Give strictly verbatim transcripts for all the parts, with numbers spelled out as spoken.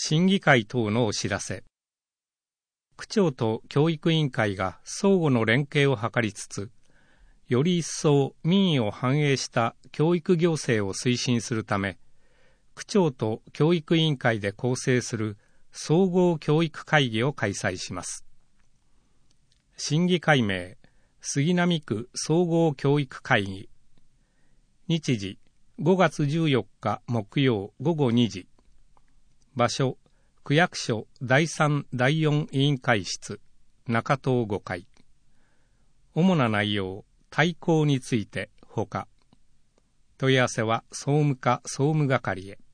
審議会等のお知らせ。区長と教育委員会が相互の連携を図りつつ、より一層民意を反映した教育行政を推進するため、区長と教育委員会で構成する総合教育会議を開催します。審議会名、杉並区総合教育会議。日時、ごがつじゅうよっか木曜ごごにじ。場所、区役所だいさんだいよん委員会室、中棟ごかい。主な内容、大綱についてほか。問い合わせは総務課総務係へ。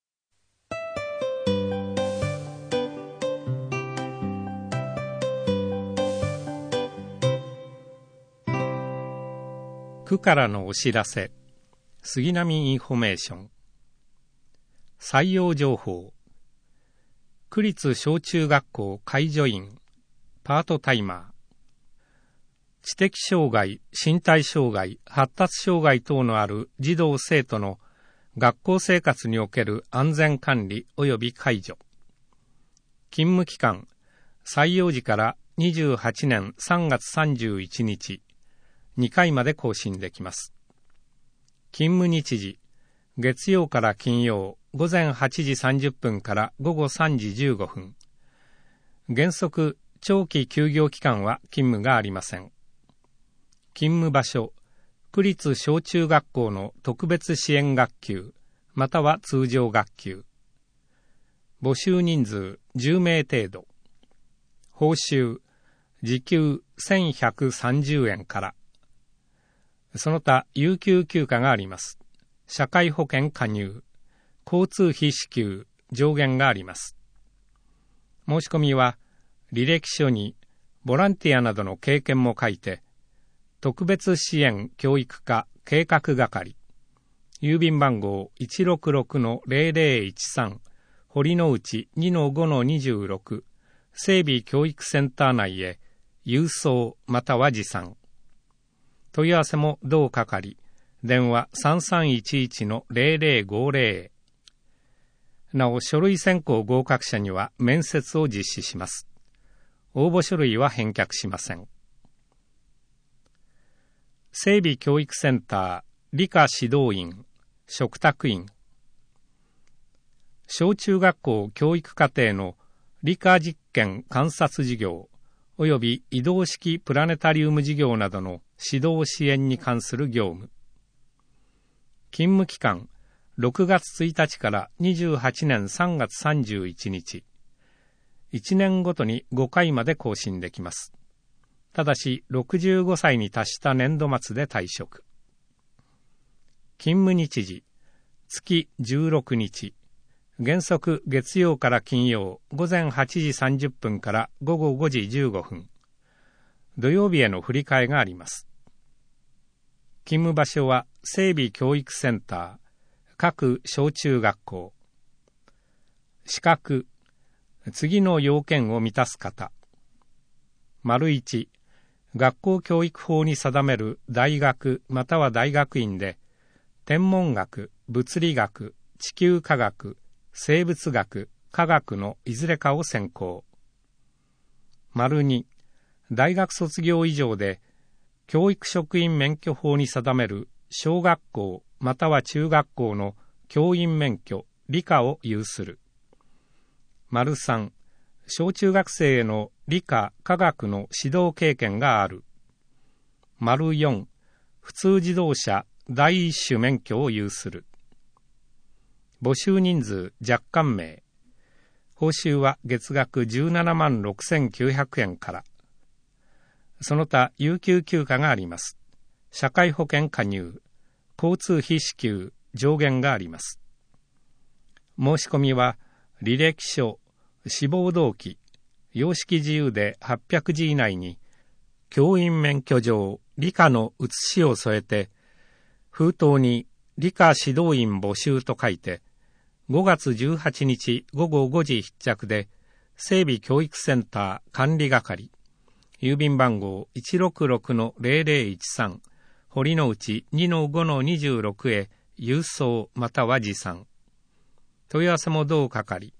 区からのお知らせ。杉並インフォメーション。採用情報。区立小中学校介助員、パートタイマー。知的障害、身体障害、発達障害等のある児童生徒の学校生活における安全管理及び介助。勤務期間、採用時からにじゅうはちねんさんがつさんじゅういちにち、にかいまで更新できます。勤務日時、月曜から金曜、ごぜんはちじさんじゅっぷんからごごさんじじゅうごふん。原則、長期休業期間は勤務がありません。勤務場所、区立小中学校の特別支援学級、または通常学級。募集人数じゅうめい程度。報酬、時給せんひゃくさんじゅうえんから。その他、有給休暇があります。社会保険加入、交通費支給、上限があります。申し込みは、履歴書にボランティアなどの経験も書いて、特別支援教育課計画係、郵便番号 いちろくろくのぜろぜろいちさん、堀之内 にのごのにじゅうろく、整備教育センター内へ郵送または持参。問い合わせも同係、電話 さんさんいちいちのぜろぜろごぜろ。なお、書類選考合格者には面接を実施します。応募書類は返却しません。整備教育センター、理科指導員、嘱託員。小中学校教育課程の理科実験観察事業、および移動式プラネタリウム事業などの指導支援に関する業務。勤務期間、ろくがつついたちからにじゅうはちねんさんがつさんじゅういちにち。いちねんごとにごかいまで更新できます。ただし、ろくじゅうごさいに達した年度末で退職。勤務日時、月じゅうろくにち。原則月曜から金曜、ごぜんはちじさんじゅっぷんからごごごじじゅうごふん。土曜日への振り替えがあります。勤務場所は整備教育センター、各小中学校。資格、次の要件を満たす方。丸いち、学校教育法に定める大学または大学院で、天文学、物理学、地球科学、生物学、科学のいずれかを専攻。丸に、大学卒業以上で、教育職員免許法に定める小学校または中学校の教員免許、理科を有する。丸さん、小中学生への理科、科学の指導経験がある。丸よん、普通自動車第一種免許を有する。募集人数若干名。報酬は月額じゅうななまんろくせんきゅうひゃくえんから。その他、有給休暇があります。社会保険加入、交通費支給、上限があります。申し込みは、履歴書、志望動機、洋式自由ではっぴゃくじ以内に、教員免許状、理科の写しを添えて、封筒に理科指導員募集と書いて、ごがつじゅうはちにちごごごじ必着で、整備教育センター管理係、郵便番号 いちろくろくのぜろぜろいちさん、堀之内 にのごのにじゅうろく へ郵送または持参。問い合わせも同係、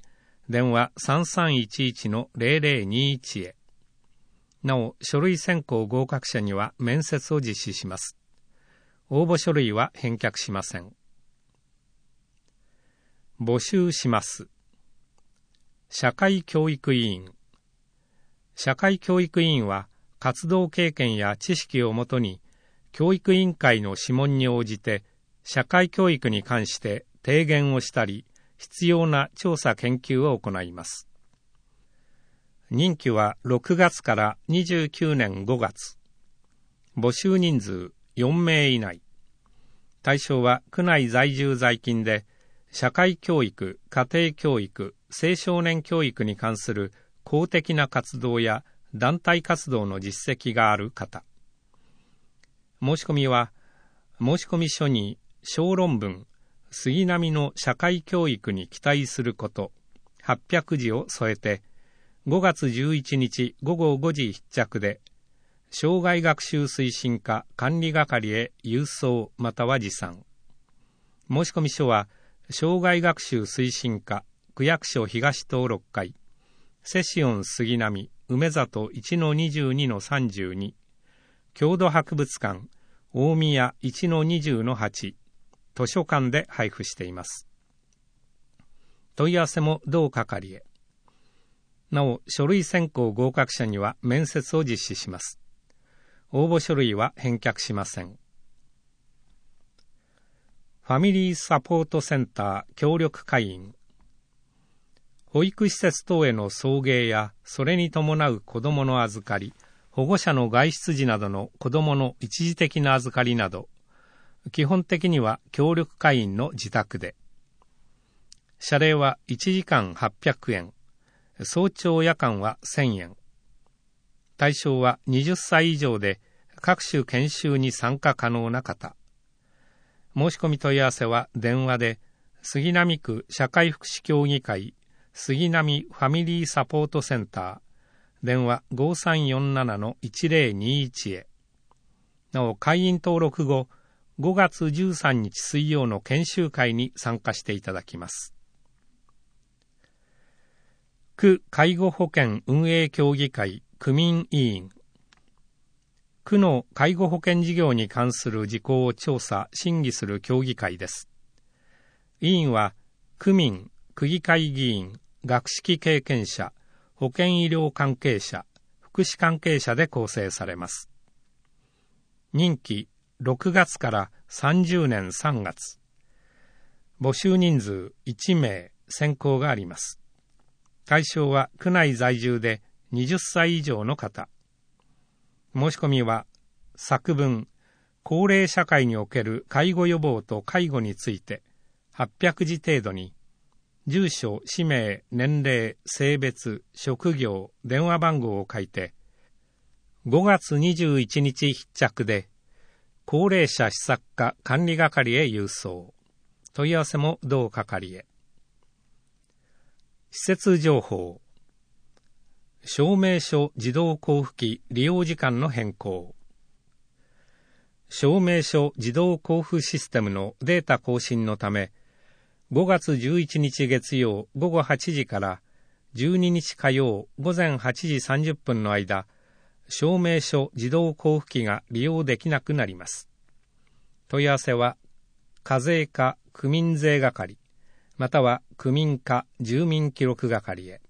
電話 さんさんいちいちのゼロゼロにいち へ。なお、書類選考合格者には面接を実施します。応募書類は返却しません。募集します。社会教育委員。社会教育委員は、活動経験や知識をもとに、教育委員会の諮問に応じて、社会教育に関して提言をしたり、必要な調査研究を行います。任期はろくがつからにじゅうきゅうねんごがつ。募集人数よんめい以内。対象は区内在住在勤で、社会教育、家庭教育、青少年教育に関する公的な活動や団体活動の実績がある方。申し込みは、申込書に小論文、杉並の社会教育に期待すること、はっぴゃくじを添えて、ごがつじゅういちにちごごごじ必着で、生涯学習推進課管理係へ郵送または持参。申込書は、生涯学習推進課区役所東登録会、セシオン杉並梅里 いちのにじゅうにのさんじゅうに、郷土博物館大宮 いちのにじゅうのはち、図書館で配布しています。問い合わせも同係へ。なお、書類選考合格者には面接を実施します。応募書類は返却しません。ファミリーサポートセンター協力会員。保育施設等への送迎や、それに伴う子どもの預かり、保護者の外出時などの子どもの一時的な預かりなど、基本的には協力会員の自宅で。謝礼はいちじかんはっぴゃくえん、早朝夜間はせんえん。対象ははたち以上で各種研修に参加可能な方。申し込み問い合わせは電話で杉並区社会福祉協議会杉並ファミリーサポートセンター電話 ごさんよんななのいちぜろにいち へ。なお、会員登録後ごがつじゅうさんにち水曜の研修会に参加していただきます。区介護保険運営協議会区民委員。区の介護保険事業に関する事項を調査・審議する協議会です。委員は、区民、区議会議員、学識経験者、保健医療関係者、福祉関係者で構成されます。任期、ろくがつからさんじゅうねんさんがつ。募集人数いちめい、選考があります。対象は区内在住ではたち以上の方。申し込みは、作文、高齢社会における介護予防と介護について、はっぴゃくじ程度に、住所、氏名、年齢、性別、職業、電話番号を書いて、ごがつにじゅういちにち必着で、高齢者施策課管理係へ郵送。問い合わせも同係へ。施設情報。証明書自動交付機利用時間の変更。証明書自動交付システムのデータ更新のため、ごがつじゅういちにち月曜ごごはちじからじゅうににち火曜午前はちじさんじゅっぷんの間、証明書自動交付機が利用できなくなります。問い合わせは、課税課区民税係、または区民課住民記録係へ。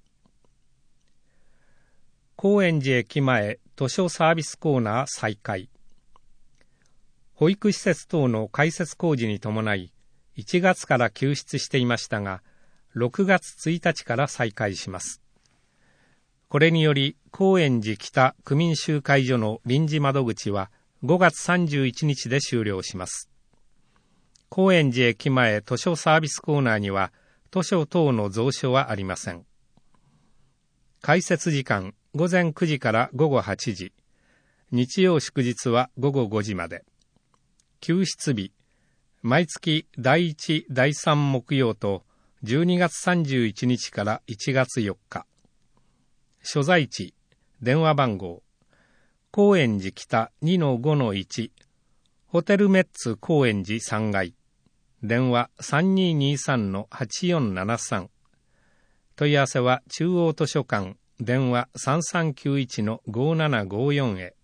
高円寺駅前図書サービスコーナー再開。保育施設等の開設工事に伴い、いちがつから休室していましたが、ろくがつついたちから再開します。これにより、高円寺北区民集会所の臨時窓口はごがつさんじゅういちにちで終了します。高円寺駅前図書サービスコーナーには、図書等の蔵書はありません。開設時間、ごぜんくじからごごはちじ、日曜祝日はごごごじまで。休室日、毎月だいいち、だいさん木曜とじゅうにがつさんじゅういちにちからいちがつよっか。所在地、電話番号、高円寺北 にのごのいち、ホテルメッツ高円寺さんがい、電話 さんにーにーさんのはちよんななさん、 問い合わせは中央図書館電話 さんさんきゅういちのごななごよん へ。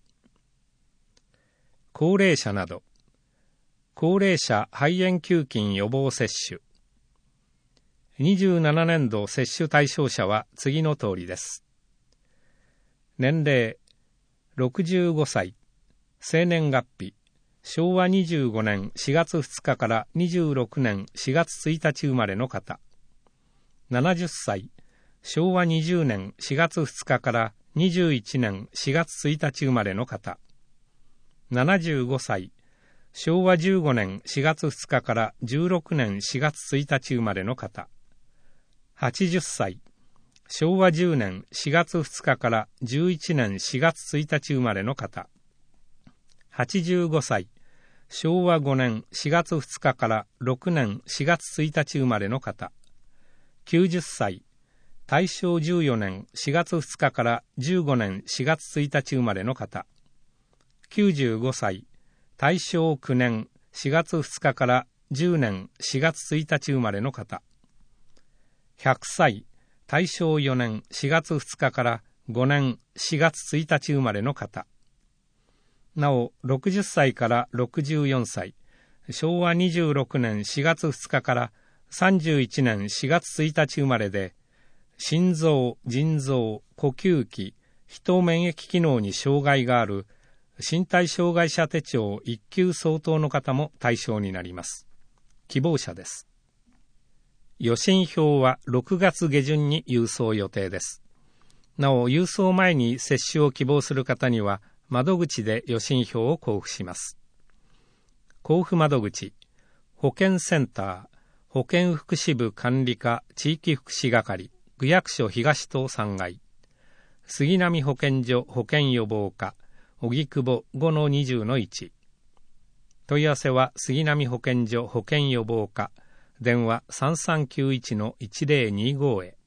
高齢者など、高齢者肺炎球菌予防接種。にじゅうななねんど接種対象者は次の通りです。年齢、ろくじゅうごさい、生年月日、しょうわにじゅうごねんしがつふつかからにじゅうろくねんしがつついたち生まれの方。ななじゅっさい、しょうわにじゅうねんしがつふつかからにじゅういちねんしがつついたち生まれの方。ななじゅうごさい、しょうわじゅうごねんしがつふつかからじゅうろくねんしがつついたち生まれの方。はちじゅっさい、しょうわじゅうねんしがつふつかからじゅういちねんしがつついたち生まれの方。はちじゅうごさい、しょうわごねんしがつふつかからろくねんしがつついたち生まれの方。きゅうじゅっさい、たいしょうじゅうよねんしがつふつかからじゅうごねんしがつついたち生まれの方。きゅうじゅうごさい、たいしょうきゅうねんしがつふつかからじゅうねんしがつついたち生まれの方。ひゃくさい、たいしょうよねんしがつふつかからごねんしがつついたち生まれの方。なお、ろくじゅっさいからろくじゅうよんさい、しょうわにじゅうろくねんしがつふつかからさんじゅういちねんしがつついたち生まれで、心臓、腎臓、呼吸器、人免疫機能に障害がある身体障害者手帳いっきゅう相当の方も対象になります。希望者です。予診票はろくがつげじゅんに郵送予定です。なお、郵送前に接種を希望する方には、窓口で予診票を交付します。交付窓口、保健センター、保健福祉部管理課地域福祉係、区役所東棟さんがい、杉並保健所保健予防課、荻窪 ごのにじゅうのいち。問い合わせは杉並保健所保健予防課、電話 さんさんきゅういちのいちぜろにご へ。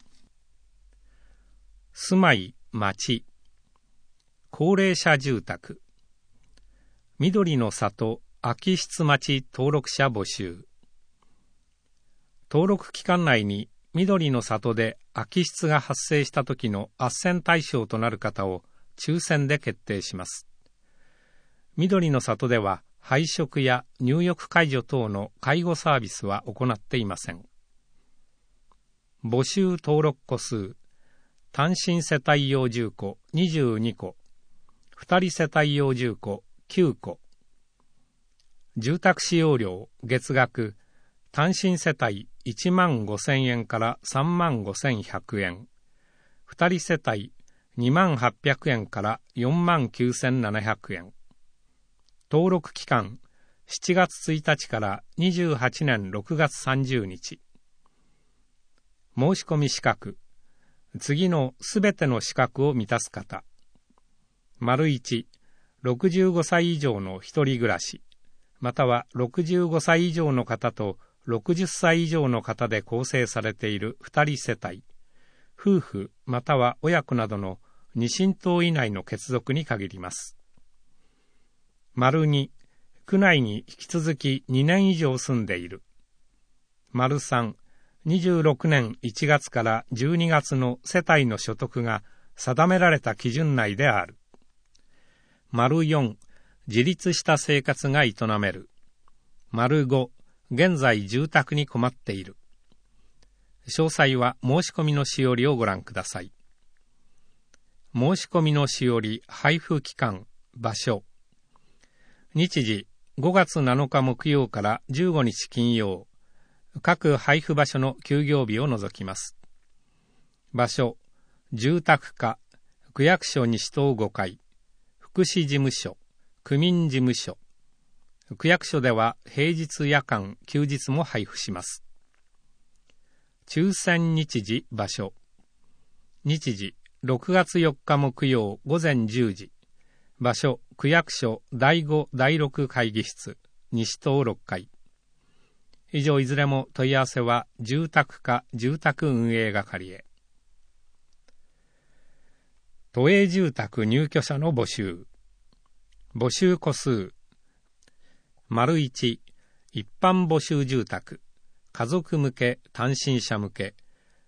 住まい、町、高齢者住宅、緑の里空き室町登録者募集。登録期間内に緑の里で空き室が発生した時の斡旋対象となる方を抽選で決定します。緑の里では配食や入浴介助等の介護サービスは行っていません。募集登録戸数、単身世帯用住戸にじゅうにこ、二人世帯用住戸きゅうこ。住宅使用料月額、単身世帯いちまんごせんえんからさんまんごせんひゃくえん、二人世帯にまんはっぴゃくえんからよんまんきゅうせんななひゃくえん。登録期間、しちがつついたちからにじゅうはちねんろくがつさんじゅうにち。申し込み資格、次のすべての資格を満たす方。丸いち、ろくじゅうごさい以上の一人暮らし、またはろくじゅうごさい以上の方とろくじゅっさい以上の方で構成されている二人世帯、夫婦または親子などの二親等以内の血族に限ります。丸に、区内に引き続きにねん以上住んでいる。丸さん、にじゅうろくねんいちがつからじゅうにがつの世帯の所得が定められた基準内である。丸よん、自立した生活が営める。丸ご、現在住宅に困っている。詳細は申し込みのしおりをご覧ください。申し込みのしおり、配布期間、場所。日時、ごがつなのか木曜からじゅうごにち金曜。各配布場所の休業日を除きます。場所、住宅課、区役所西棟ごかい、福祉事務所、区民事務所。区役所では平日夜間、休日も配布します。抽選日時、場所。日時、ろくがつよっか木曜午前じゅうじ。場所、区役所だいごだいろく会議室、西棟ろっかい。以上いずれも問い合わせは住宅課住宅運営係へ。都営住宅入居者の募集。募集戸数。丸いち、一般募集住宅、家族向け、単身者向け、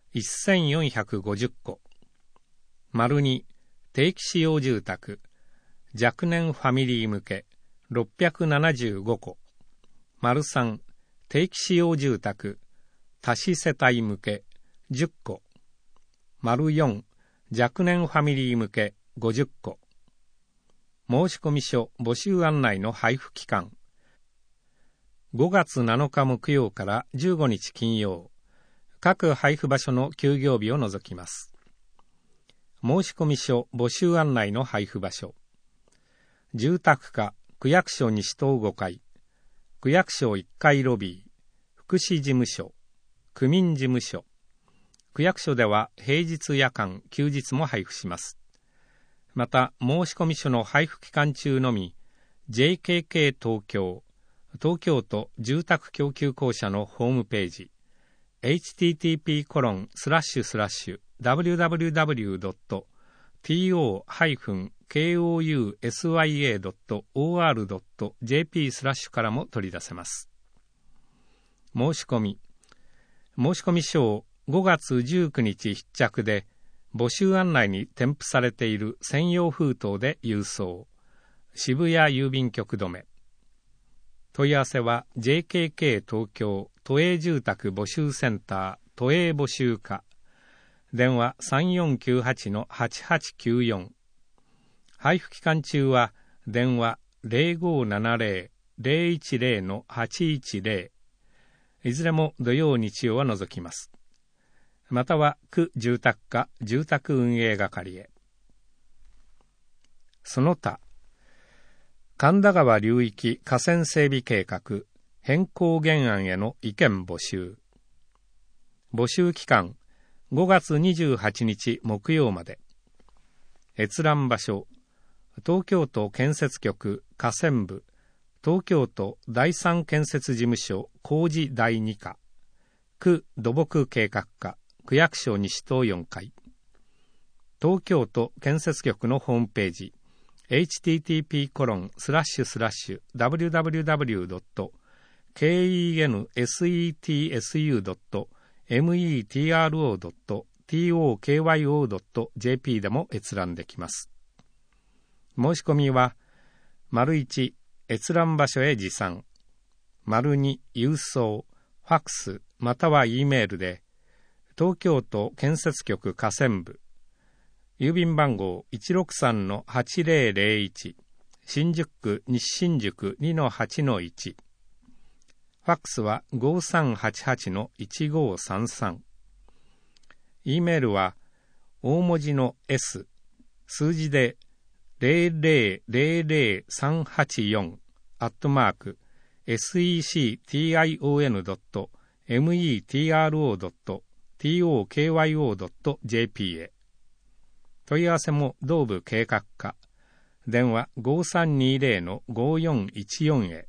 せんよんひゃくごじゅっこ。丸に、定期使用住宅、若年ファミリー向け、ろっぴゃくななじゅうごこ。丸さん、定期使用住宅、多子世帯向け、じゅっこ。丸よん、若年ファミリー向け、ごじゅっこ。申込書募集案内の配布期間。ごがつなのか木曜からじゅうごにち金曜。各配布場所の休業日を除きます。申込書募集案内の配布場所。住宅課区役所西棟ごかい、区役所いっかいロビー、福祉事務所、区民事務所。区役所では平日夜間、休日も配布します。また、申込書の配布期間中のみ、ジェイケーケー 東京、東京都住宅供給公社のホームページ、エイチティーティーピーコロンスラッシュスラッシュダブリューダブリューダブリュードットトーハイフンケーオーユーエスワイエードットオーアールドットジェーピー スラッシュからも取り出せます。申し込み。申込書をごがつじゅうくにち必着で、募集案内に添付されている専用封筒で郵送。渋谷郵便局止め。問い合わせは ジェイケーケー 東京都営住宅募集センター都営募集課。電話 さんよんきゅうはちのはちはちきゅうよん。配布期間中は電話 ゼロごななゼロ ゼロいちゼロのはちいちゼロ。いずれも土曜日曜は除きます。または区住宅課住宅運営係へ。その他、神田川流域河川整備計画変更原案への意見募集。募集期間ごがつにじゅうはちにち木曜まで。閲覧場所、東京都建設局河川部、東京都第三建設事務所工事だいに課、区土木計画課、区役所西棟よんかい。東京都建設局のホームページ、エイチティーティーピーコロンスラッシュスラッシュダブリューダブリューダブリュードットケーイーエヌエスイーティーエスユードットエムイーティーアールオードットトーケーワイオードットジェーピー でも閲覧できます。申し込みは、丸いち、閲覧場所へ持参。丸に、郵送、ファックス、または E メールで、東京都建設局河川部、郵便番号 いちろくさんのはちゼロゼロいち、新宿区西新宿 にのはちのいち、ファックスは ごさんはちはちのいちごさんさん。E メールは大文字の S、数字でゼロゼロゼロゼロさんはちよんアットマーク セクトィオンドットメトロドットトケーワイオードットジェーピー へ。問い合わせも同部計画課。電話 ごさんにゼロのごよんいちよん へ。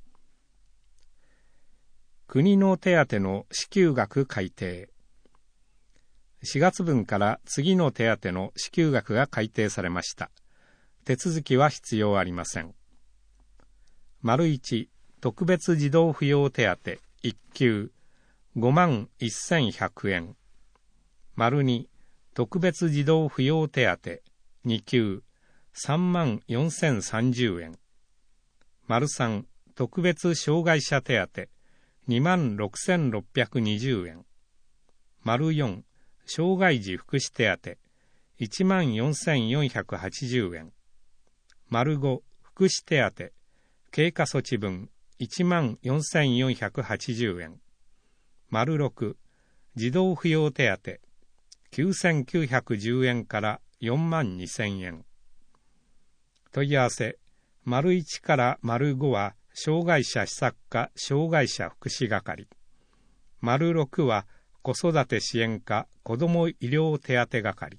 国の手当の支給額改定。しがつぶんから次の手当の支給額が改定されました。手続きは必要ありません。丸いち、特別児童扶養手当いっきゅうごまんせんひゃくえん。丸に、特別児童扶養手当にきゅうさんまんよんせんさんじゅうえん。丸さん、特別障害者手当にまんろくせんろっぴゃくにじゅうえん。丸よん、障害児福祉手当いちまんよんせんよんひゃくはちじゅうえん。丸ご、福祉手当経過措置分いちまんよんせんよんひゃくはちじゅうえん。丸ろく、児童扶養手当きゅうせんきゅうひゃくじゅうえんからよんまんにせんえん。問い合わせ、丸いちから丸ごは障害者施策課障害者福祉係。丸ろくは子育て支援課子ども医療手当係。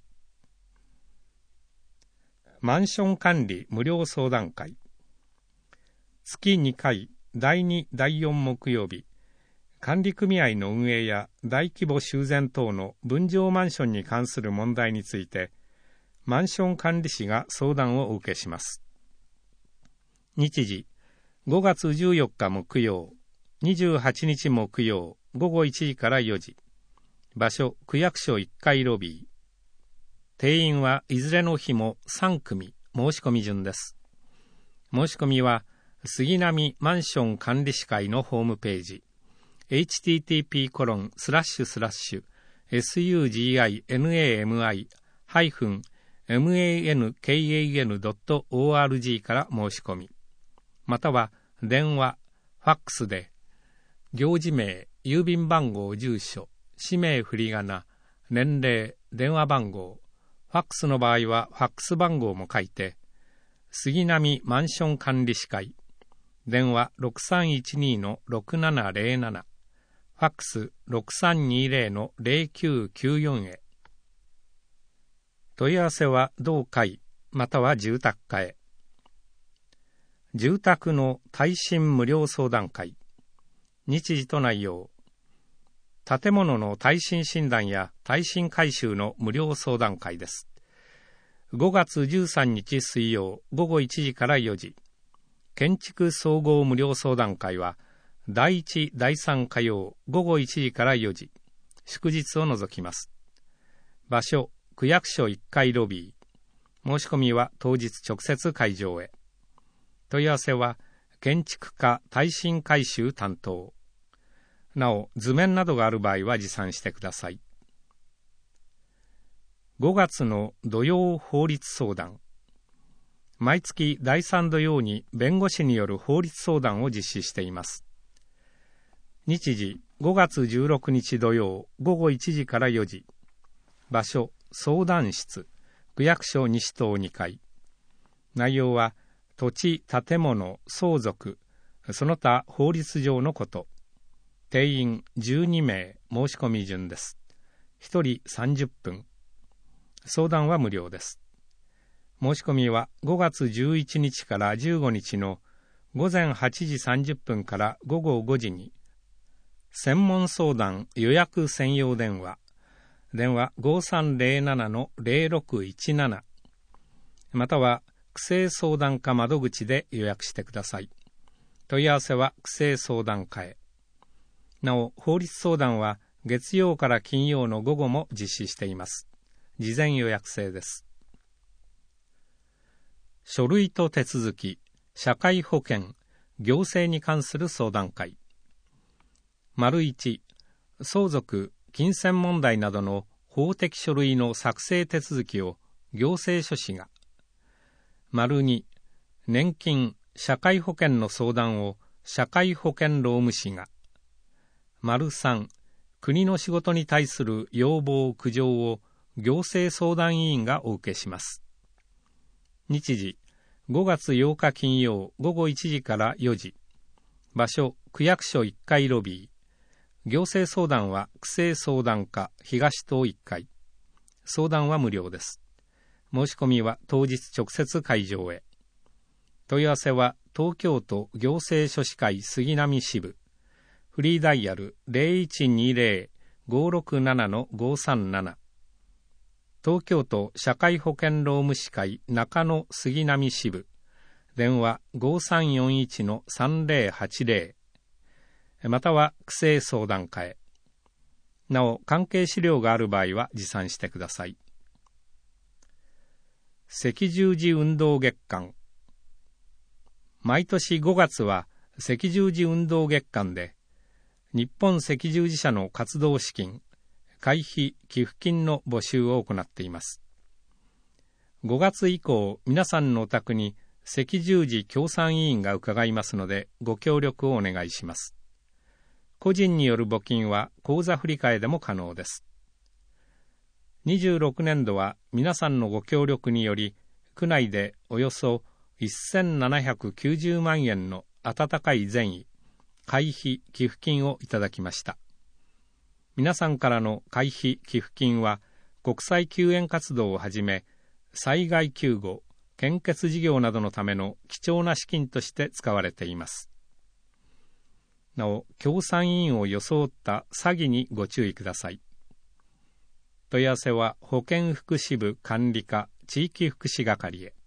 マンション管理無料相談会。月にかい、だいに、だいよん木曜日、管理組合の運営や大規模修繕等の分譲マンションに関する問題について、マンション管理士が相談をお受けします。日時、ごがつじゅうよっか木曜、にじゅうはちにち木曜、ごごいちじからよじ。 場所、区役所いっかいロビー。定員はいずれの日もさんくみ、申し込み順です。申し込みは、杉並マンション管理士会のホームページ、エイチティーティーピーコロンスラッシュスラッシュエスユージーアイエヌエーエムアイハイフンエムエーエヌケーエーエヌドットオーアールジー から申し込み、または電話、ファックスで、行事名、郵便番号、住所、氏名、振り仮名、年齢、電話番号、ファックスの場合はファックス番号も書いて、杉並マンション管理士会、電話 ろくさんいちに の ろくななゼロなな、ファックス ろくさんにゼロ の ゼロきゅうきゅうよん へ。問い合わせは同会または住宅課へ。住宅の耐震無料相談会。日時と内容。建物の耐震診断や耐震改修の無料相談会です。ごがつじゅうさんにち水曜ごごいちじからよじ。建築総合無料相談会はだいいち、だいさん火曜ごごいちじからよじ。祝日を除きます。場所、区役所いっかいロビー。申し込みは当日直接会場へ。問い合わせは建築課耐震改修担当。なお、図面などがある場合は持参してください。ごがつの土曜法律相談。毎月だいさん土曜に弁護士による法律相談を実施しています。日時、ごがつじゅうろくにち土曜ごごいちじからよじ。場所、相談室、区役所西棟にかい。内容は、土地、建物、相続、その他法律上のこと。定員じゅうにめい、申し込み順です。ひとりさんじゅっぷん。相談は無料です。申し込みはごがつじゅういちにちからじゅうごにちのごぜんはちじさんじゅっぷんからごごごじに、専門相談予約専用電話、電話 ごさんゼロななのゼロろくいちなな、または区政相談課窓口で予約してください。問い合わせは区政相談課へ。なお、法律相談は月曜から金曜の午後も実施しています。事前予約制です。書類と手続き、社会保険、行政に関する相談会。丸いち、相続、金銭問題などの法的書類の作成手続きを行政書士が。丸に、年金、社会保険の相談を社会保険労務士が。丸さん、国の仕事に対する要望・苦情を行政相談委員がお受けします。日時、ごがつようか金曜ごごいちじからよじ。場所、区役所いっかいロビー。行政相談は区政相談課東棟いっかい。相談は無料です。申し込みは当日直接会場へ。問い合わせは東京都行政書士会杉並支部。フリーダイヤル ゼロいちにゼロ ごろくなな ごさんなな。東京都社会保険労務士会中野杉並支部。電話 ごさんよんいちのさんゼロはちゼロ。または区政相談課へ。なお、関係資料がある場合は持参してください。赤十字運動月間。毎年ごがつは赤十字運動月間で、日本赤十字社の活動資金、会費・寄付金の募集を行っています。ごがつ以降、皆さんのお宅に赤十字協賛委員が伺いますので、ご協力をお願いします。個人による募金は口座振替でも可能です。にじゅうろくねんどは皆さんのご協力により、区内でおよそせんななひゃくきゅうじゅうまんえんの温かい善意、会費・寄付金をいただきました。皆さんからの会費・寄付金は、国際救援活動をはじめ、災害救護、献血事業などのための貴重な資金として使われています。なお、協賛委員を装った詐欺にご注意ください。問い合わせは保健福祉部管理課地域福祉係へ。